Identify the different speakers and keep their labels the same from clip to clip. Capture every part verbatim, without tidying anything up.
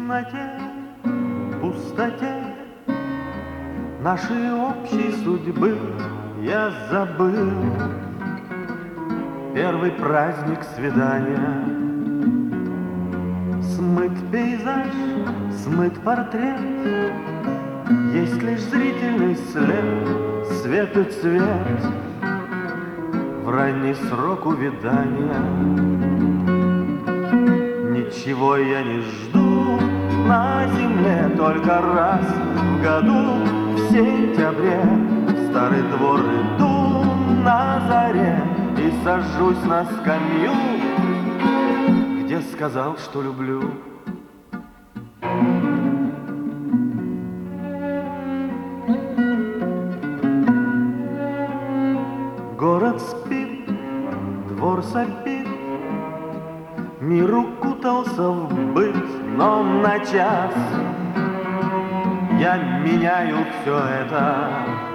Speaker 1: темноте, пустоте нашей общей судьбы я забыл первый праздник свидания. Смыт пейзаж, смыт портрет, есть лишь зрительный след, свет и цвет в ранний срок увядания. Ничего я не жду на земле, только раз в году, в сентябре, в старый двор иду на заре и сажусь на скамью, где сказал, что люблю. Город спит, двор сопит, мир укутался в быт, но на час я меняю все это.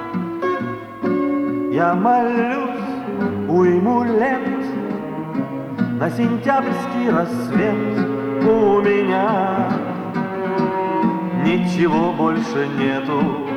Speaker 1: Я молюсь уйму лет на сентябрьский рассвет. У меня ничего больше нету,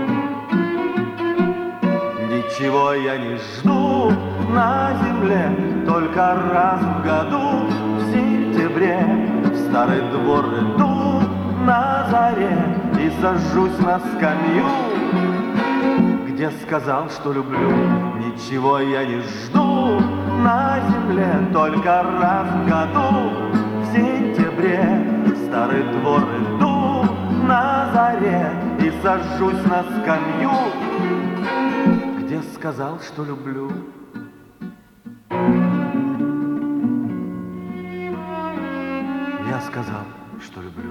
Speaker 1: ничего я не жду на земле, только раз в году, в сентябре, в старый двор иду на заре и сажусь на скамью, где сказал, что люблю. Ничего я не жду на земле, только раз в году, в сентябре, в старый двор иду на заре и сажусь на скамью, где сказал, что люблю. Я сказал, что люблю.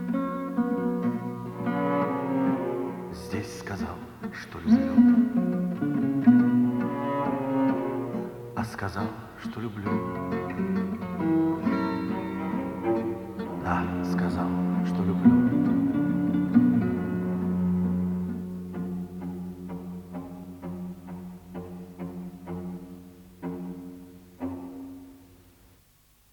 Speaker 1: Здесь сказал, что люблю. А сказал, что люблю. Да, сказал, что люблю.